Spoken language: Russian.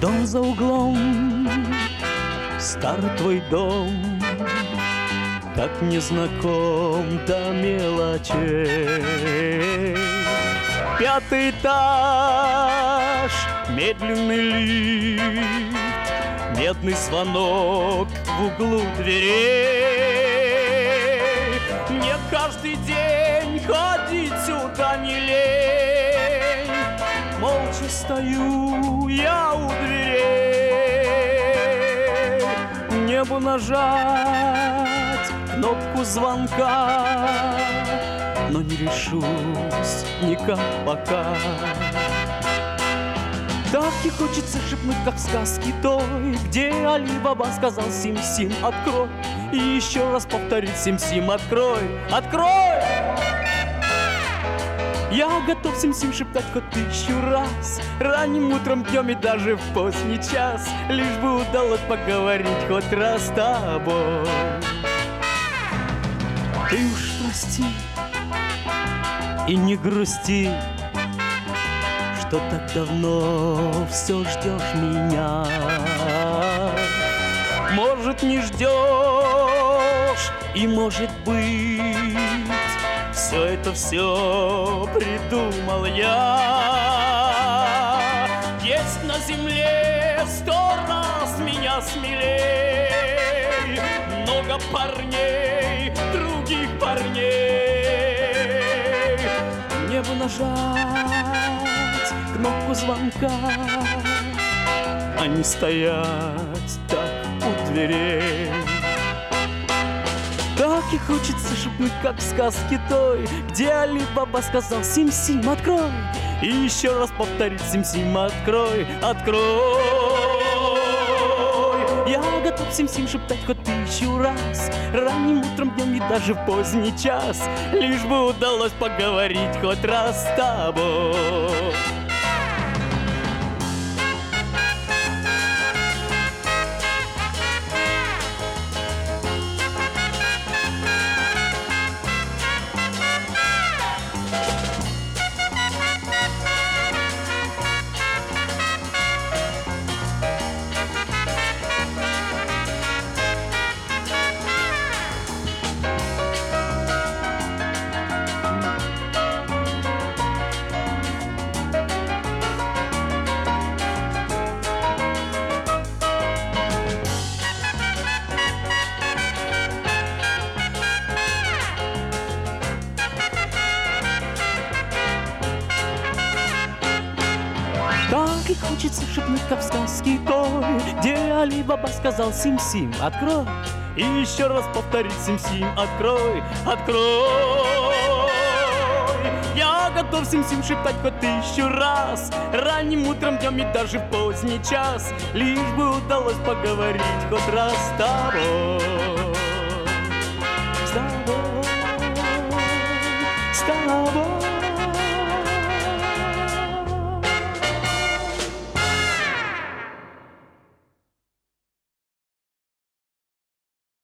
Дом за углом, старый твой дом, как незнаком до мелочей. Пятый этаж, медленный лифт, медный звонок в углу дверей. Мне каждый день ходить сюда не лень. Молча стою я у дверей. Мне бы нажать кнопку звонка, но не решусь никак пока. Так и хочется шепнуть, как в сказке той, где Али-Баба сказал Сим-Сим, открой. И еще раз повторить: Сим-Сим, открой, открой! Я готов Сим-Сим шептать хоть 1000 раз, ранним утром, днем и даже в поздний час, лишь бы удалось поговорить хоть раз с тобой. Ты уж прости и не грусти, что так давно все ждешь меня. Может, не ждешь, и может быть, все придумал я. Есть на земле 100 раз меня смелей, много парней, других парней. Мне бы нажать кнопку звонка, а не стоять так у дверей. Так и хочется шепнуть, как в сказке той, где Али-Баба сказал: Сим-Сим, открой. И еще раз повторить: Сим-Сим, открой, открой. Я готов Сим-Сим шептать хоть 1000 раз, ранним утром, днем и даже в поздний час, лишь бы удалось поговорить хоть раз с тобой. Так и хочется шепнуть, как в сказке той, где Али-Баба сказал: Сим-Сим, открой. И еще раз повторить: Сим-Сим, открой, открой. Я готов Сим-Сим шептать хоть 1000 раз, ранним утром, днем и даже в поздний час, лишь бы удалось поговорить хоть раз с тобой. С тобой, с тобой.